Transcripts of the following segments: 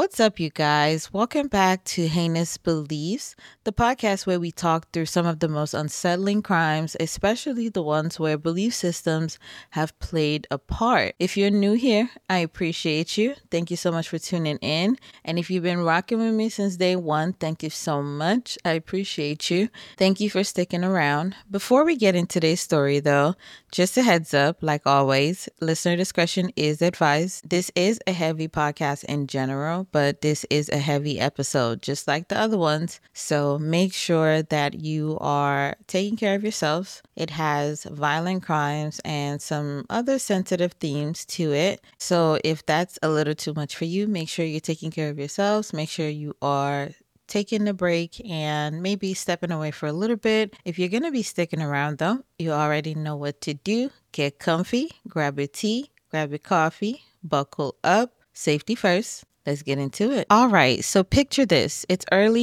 What's up, you guys? Welcome back to Heinous Beliefs, the podcast where we talk through some of the most unsettling crimes, especially the ones where belief systems have played a part. If you're new here, I appreciate you. Thank you so much for tuning in. And if you've been rocking with me since day one, thank you so much. I appreciate you. Thank you for sticking around. Before we get into today's story, though, just a heads up, like always, listener discretion is advised. This is a heavy podcast in general, but this is a heavy episode, just like the other ones. So make sure that you are taking care of yourselves. It has violent crimes and some other sensitive themes to it. So if that's a little too much for you, make sure you're taking care of yourselves. Make sure you are taking a break and maybe stepping away for a little bit. If you're going to be sticking around, though, you already know what to do. Get comfy, grab your tea, grab your coffee, buckle up, safety first. Let's get into it. All right, so picture this. It's early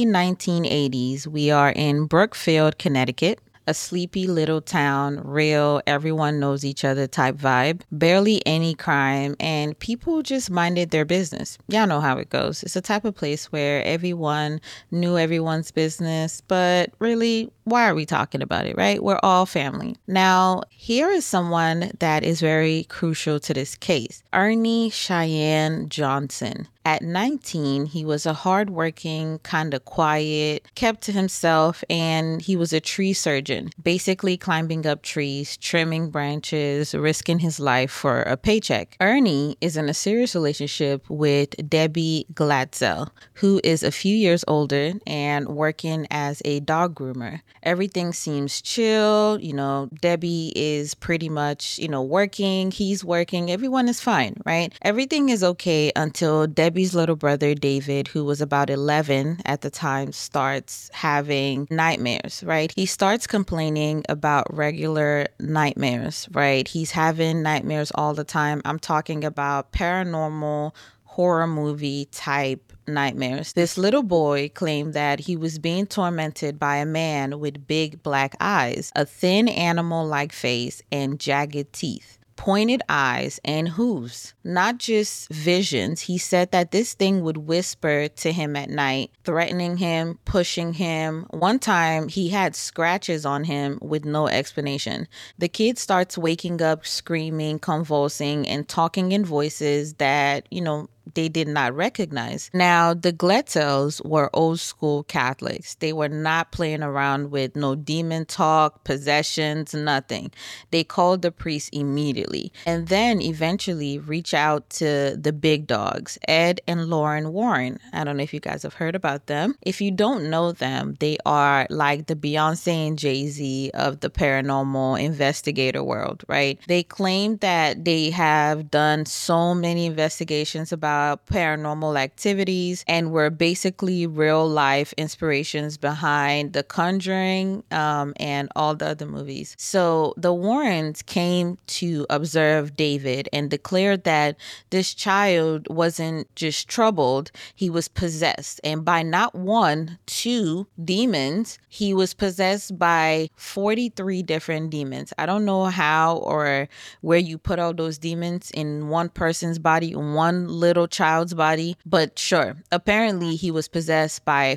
1980s. We are in Brookfield, Connecticut. A sleepy little town, real, everyone knows each other type vibe, barely any crime, and people just minded their business. Y'all know how it goes. It's a type of place where everyone knew everyone's business, but really, why are we talking about it, right? We're all family. Now, here is someone that is very crucial to this case. Ernie Cheyenne Johnson. At 19, he was a hardworking, kind of quiet, kept to himself, and he was a tree surgeon, basically climbing up trees, trimming branches, risking his life for a paycheck. Ernie is in a serious relationship with Debbie Glatzel, who is a few years older and working as a dog groomer. Everything seems chill. Debbie is pretty much, working. He's working. Everyone is fine, right? Everything is okay until Debbie's little brother, David, who was about 11 at the time, starts having nightmares, right? He starts complaining about regular nightmares, right? He's having nightmares all the time. I'm talking about paranormal horror movie type nightmares. This little boy claimed that he was being tormented by a man with big black eyes, a thin animal-like face, and jagged teeth, pointed eyes, and hooves. Not just visions. He said that this thing would whisper to him at night, threatening him, pushing him. One time, he had scratches on him with no explanation. The kid starts waking up, screaming, convulsing, and talking in voices that, they did not recognize. Now, the Glatzels were old school Catholics. They were not playing around with no demon talk, possessions, nothing. They called the priest immediately and then eventually reach out to the big dogs, Ed and Lauren Warren. I don't know if you guys have heard about them. If you don't know them, they are like the Beyonce and Jay-Z of the paranormal investigator world, right? They claim that they have done so many investigations about paranormal activities and were basically real life inspirations behind The Conjuring and all the other movies. So the Warrens came to observe David and declared that this child wasn't just troubled, he was possessed. And by not one, two demons, he was possessed by 43 different demons. I don't know how or where you put all those demons in one person's body, one little child's body, but sure, apparently he was possessed by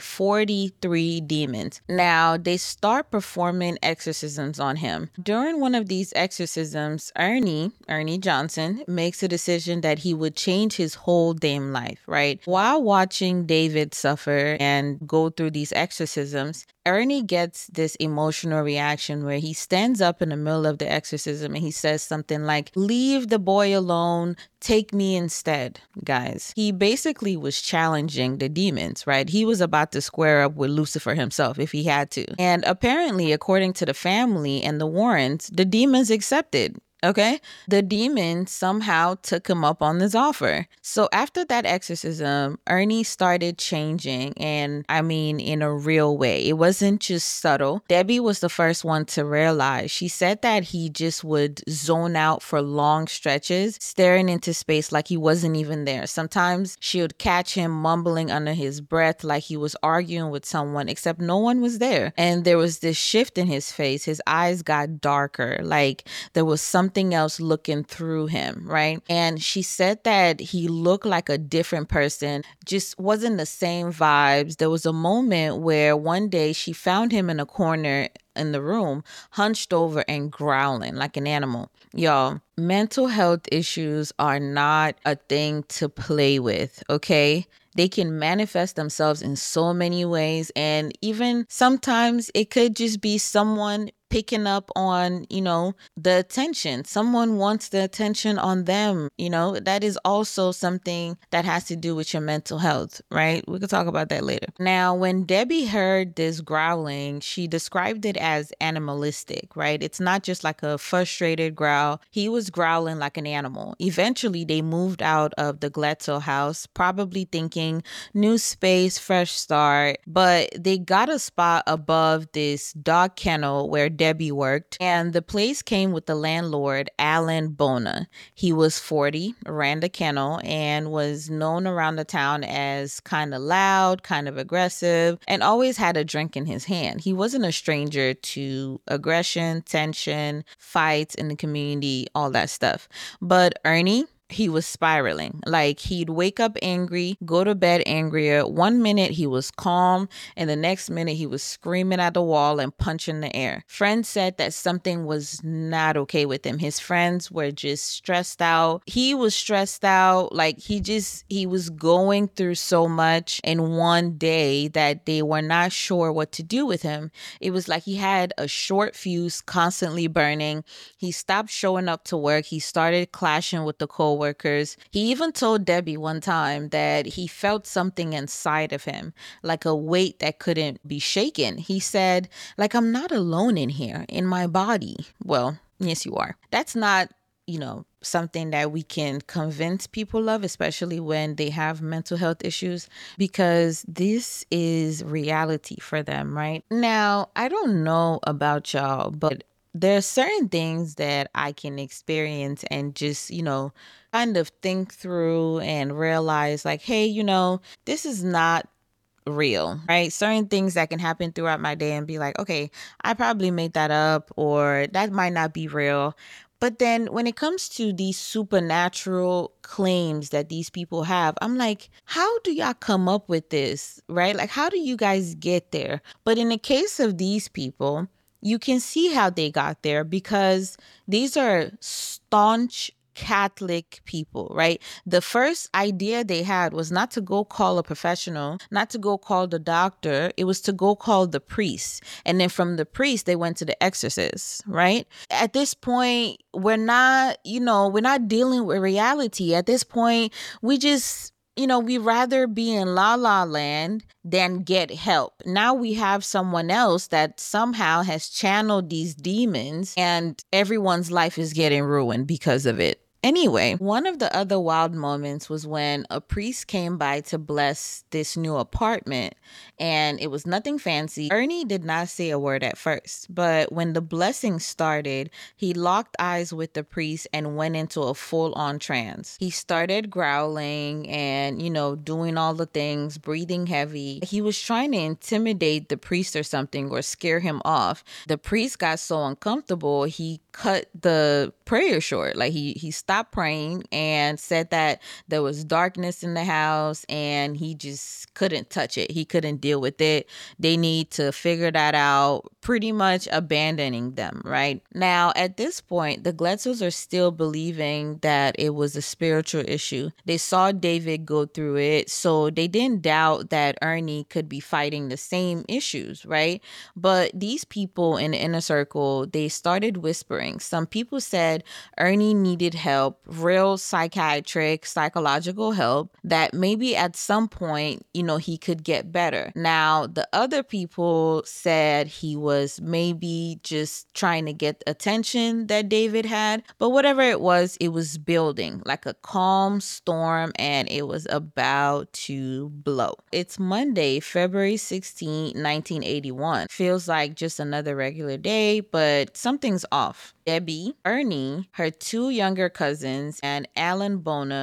43 demons. Now, they start performing exorcisms on him. During one of these exorcisms, Ernie Johnson, makes a decision that he would change his whole damn life, right? While watching David suffer and go through these exorcisms, Ernie gets this emotional reaction where he stands up in the middle of the exorcism and he says something like, "Leave the boy alone, take me instead." Guys, he basically was challenging the demons, right? He was about to square up with Lucifer himself if he had to. And apparently, according to the family and the Warrens, the demons accepted. Okay, the demon somehow took him up on this offer. So after that exorcism, Ernie started changing, and I mean in a real way. It wasn't just subtle. Debbie was the first one to realize. She said that he just would zone out for long stretches, staring into space like he wasn't even there. Sometimes she would catch him mumbling under his breath like he was arguing with someone, except no one was there. And there was this shift in his face. His eyes got darker, like there was something something else looking through him, right? And she said that he looked like a different person, just wasn't the same vibes. There was a moment where one day she found him in a corner in the room, hunched over and growling like an animal. Y'all, mental health issues are not a thing to play with, okay? They can manifest themselves in so many ways. And even sometimes it could just be someone picking up on, the attention. Someone wants the attention on them. That is also something that has to do with your mental health, right? We could talk about that later. Now, when Debbie heard this growling, she described it as animalistic, right? It's not just like a frustrated growl. He was growling like an animal. Eventually, they moved out of the Glatzel house, probably thinking new space, fresh start, but they got a spot above this dog kennel where Debbie worked, and the place came with the landlord, Alan Bona. He was 40, ran the kennel, and was known around the town as kind of loud, kind of aggressive, and always had a drink in his hand. He wasn't a stranger to aggression, tension, fights in the community, all that stuff. But Ernie, he was spiraling. Like, he'd wake up angry, go to bed angrier. One minute he was calm, and the next minute he was screaming at the wall and punching the air. Friends said that something was not okay with him. His friends were just stressed out. He was stressed out. Like, he was going through so much in one day that they were not sure what to do with him. It was like he had a short fuse constantly burning. He stopped showing up to work. He started clashing with the coworkers. He even told Debbie one time that he felt something inside of him, like a weight that couldn't be shaken. He said, like, I'm not alone in here, in my body. Well, yes, you are. That's not, something that we can convince people of, especially when they have mental health issues, because this is reality for them, right? Now, I don't know about y'all, but there are certain things that I can experience and just, kind of think through and realize like, hey, this is not real, right? Certain things that can happen throughout my day and be like, okay, I probably made that up or that might not be real. But then when it comes to these supernatural claims that these people have, I'm like, how do y'all come up with this, right? Like, how do you guys get there? But in the case of these people, you can see how they got there because these are staunch Catholic people, right? The first idea they had was not to go call a professional, not to go call the doctor. It was to go call the priest. And then from the priest, they went to the exorcist, right? At this point, we're not dealing with reality. At this point, we just we rather be in La La Land than get help. Now we have someone else that somehow has channeled these demons and everyone's life is getting ruined because of it. Anyway, one of the other wild moments was when a priest came by to bless this new apartment, and it was nothing fancy. Ernie did not say a word at first, but when the blessing started, he locked eyes with the priest and went into a full-on trance. He started growling and, doing all the things, breathing heavy. He was trying to intimidate the priest or something or scare him off. The priest got so uncomfortable, he cut the prayer short. Like he stopped praying and said that there was darkness in the house and he just couldn't touch it. He couldn't deal with it. They need to figure that out, pretty much abandoning them, right? Now, at this point, the Gletzels are still believing that it was a spiritual issue. They saw David go through it, so they didn't doubt that Ernie could be fighting the same issues, right? But these people in the inner circle, they started whispering. Some people said Ernie needed help, real psychiatric, psychological help, that maybe at some point, he could get better. Now, the other people said he was maybe just trying to get attention that David had. But whatever it was building like a calm storm and it was about to blow. It's Monday, February 16, 1981. Feels like just another regular day, but something's off. Debbie, Ernie, her two younger cousins, and Alan Bona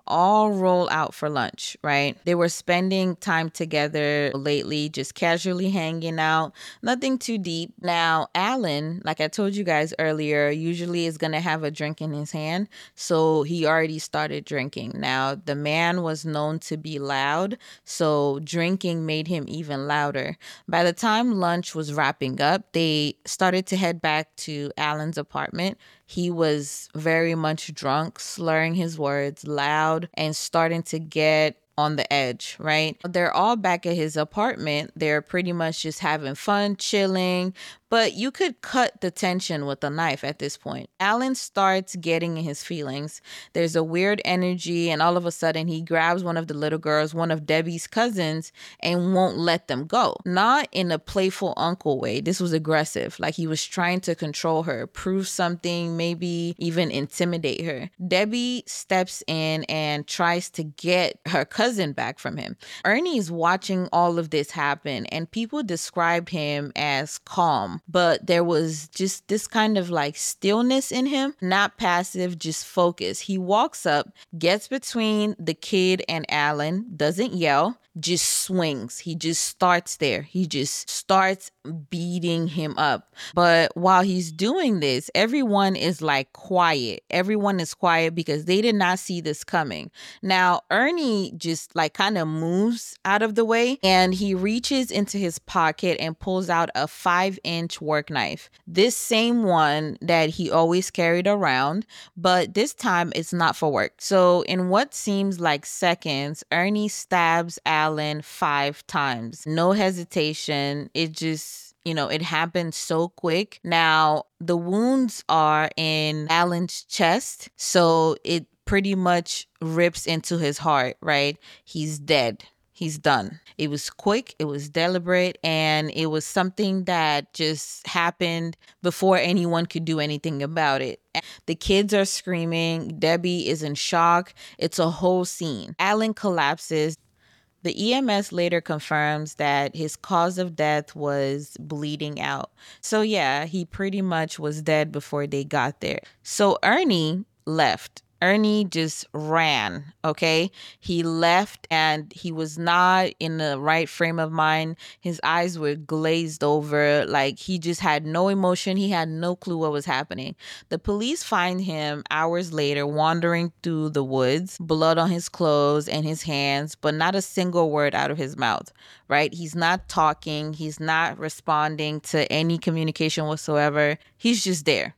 all roll out for lunch, right? They were spending time together lately, just casually hanging out, nothing too deep. Now, Alan, like I told you guys earlier, usually is going to have a drink in his hand. So he already started drinking. Now, the man was known to be loud, so drinking made him even louder. By the time lunch was wrapping up, they started to head back to Alan's apartment. He was very much drunk, slurring his words loud and starting to get on the edge, right? They're all back at his apartment. They're pretty much just having fun, chilling, but you could cut the tension with a knife at this point. Alan starts getting in his feelings. There's a weird energy, and all of a sudden he grabs one of the little girls, one of Debbie's cousins, and won't let them go. Not in a playful uncle way. This was aggressive, like he was trying to control her, prove something, maybe even intimidate her. Debbie steps in and tries to get her cousin back from him. Ernie's watching all of this happen, and people described him as calm, but there was just this kind of like stillness in him, not passive, just focused. He walks up, gets between the kid and Alan, doesn't yell, just swings. He just starts there. He just starts beating him up. But while he's doing this, everyone is like quiet. Everyone is quiet because they did not see this coming. Now, Ernie just like kind of moves out of the way, and he reaches into his pocket and pulls out a 5-inch work knife. This same one that he always carried around, but this time it's not for work. So in what seems like seconds, Ernie stabs Alan 5 times. No hesitation. It just, it happened so quick. Now, the wounds are in Alan's chest, so it pretty much rips into his heart, right? He's dead. He's done. It was quick, it was deliberate, and it was something that just happened before anyone could do anything about it. The kids are screaming. Debbie is in shock. It's a whole scene. Alan collapses. The EMS later confirms that his cause of death was bleeding out. So yeah, he pretty much was dead before they got there. So Ernie left. Ernie just ran, okay? He left and he was not in the right frame of mind. His eyes were glazed over, like he just had no emotion. He had no clue what was happening. The police find him hours later wandering through the woods, blood on his clothes and his hands, but not a single word out of his mouth, right? He's not talking. He's not responding to any communication whatsoever. He's just there.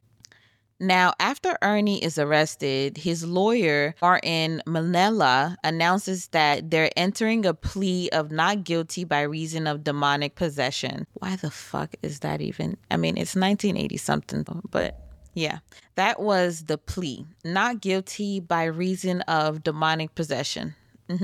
Now, after Ernie is arrested, his lawyer, Martin Manella, announces that they're entering a plea of not guilty by reason of demonic possession. Why the fuck is that even? I mean, it's 1980 something, but yeah, that was the plea. Not guilty by reason of demonic possession.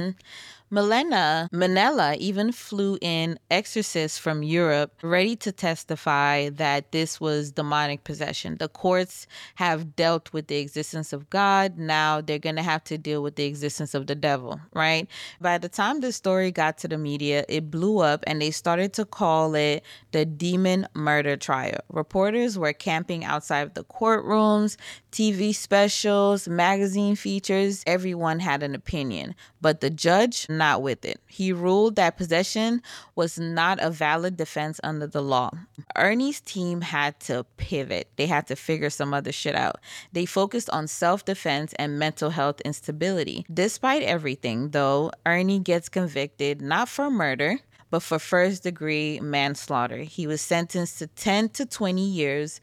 Manella even flew in exorcists from Europe ready to testify that this was demonic possession. The courts have dealt with the existence of God. Now they're going to have to deal with the existence of the devil, right? By the time the story got to the media, it blew up and they started to call it the demon murder trial. Reporters were camping outside the courtrooms, TV specials, magazine features. Everyone had an opinion, but the judge, not with it. He ruled that possession was not a valid defense under the law. Ernie's team had to pivot. They had to figure some other shit out. They focused on self-defense and mental health instability. Despite everything, though, Ernie gets convicted not for murder, but for first-degree manslaughter. He was sentenced to 10 to 20 years.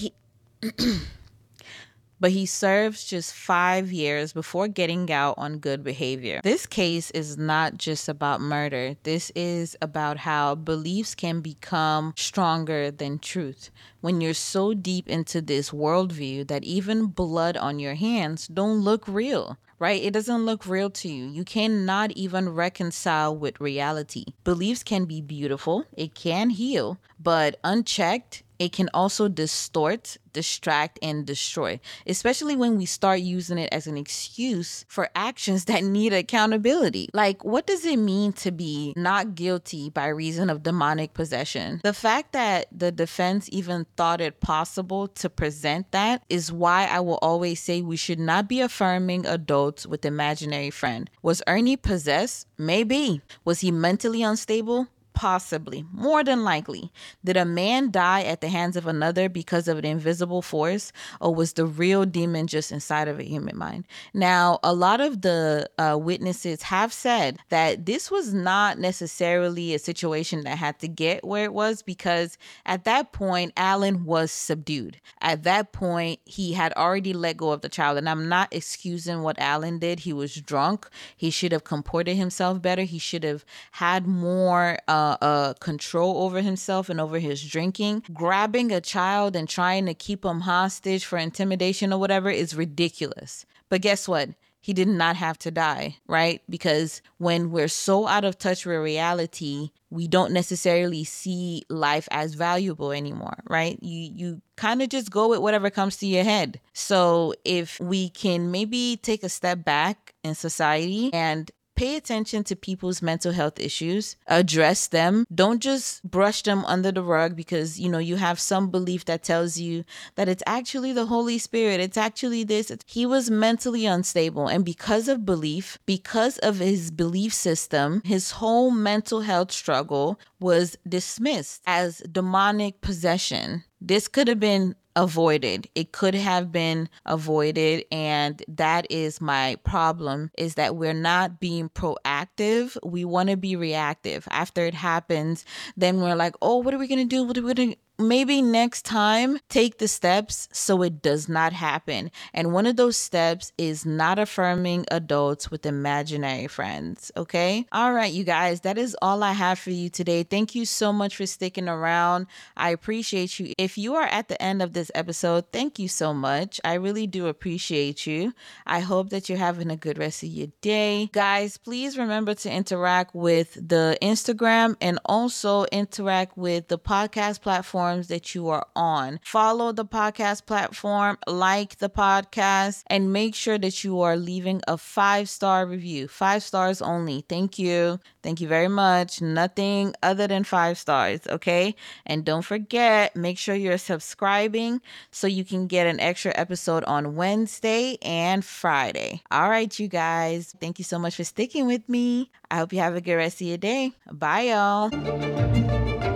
But he serves just 5 years before getting out on good behavior. This case is not just about murder. This is about how beliefs can become stronger than truth. When you're so deep into this worldview that even blood on your hands don't look real, right? It doesn't look real to you. You cannot even reconcile with reality. Beliefs can be beautiful. It can heal, but unchecked, it can also distort, distract, and destroy, especially when we start using it as an excuse for actions that need accountability. Like, what does it mean to be not guilty by reason of demonic possession? The fact that the defense even thought it possible to present that is why I will always say we should not be affirming adults with imaginary friend. Was Ernie possessed? Maybe. Was he mentally unstable? Possibly. More than likely. Did a man die at the hands of another because of an invisible force, or was the real demon just inside of a human mind? Now, a lot of the witnesses have said that this was not necessarily a situation that had to get where it was, because at that point, Alan was subdued. At that point, he had already let go of the child. And I'm not excusing what Alan did. He was drunk. He should have comported himself better. He should have had more control over himself and over his drinking. Grabbing a child and trying to keep him hostage for intimidation or whatever is ridiculous. But guess what? He did not have to die, right? Because when we're so out of touch with reality, we don't necessarily see life as valuable anymore, right? You kind of just go with whatever comes to your head. So if we can maybe take a step back in society and pay attention to people's mental health issues, address them. Don't just brush them under the rug because, you have some belief that tells you that it's actually the Holy Spirit. It's actually this. He was mentally unstable. And because of belief, because of his belief system, his whole mental health struggle was dismissed as demonic possession. This could have been avoided. It could have been avoided. And that is my problem, is that we're not being proactive. We want to be reactive. After it happens, then we're like, oh, what are we going to do? What are we going to Maybe next time, take the steps so it does not happen. And one of those steps is not affirming adults with imaginary friends, okay? All right, you guys, that is all I have for you today. Thank you so much for sticking around. I appreciate you. If you are at the end of this episode, thank you so much. I really do appreciate you. I hope that you're having a good rest of your day. Guys, please remember to interact with the Instagram and also interact with the podcast platform that you are on. Follow the podcast platform, like the podcast, and make sure that you are leaving a 5-star review. 5 stars only. Thank you. Thank you very much. Nothing other than 5 stars, okay? And don't forget, make sure you're subscribing so you can get an extra episode on Wednesday and Friday. All right, you guys. Thank you so much for sticking with me. I hope you have a good rest of your day. Bye, y'all.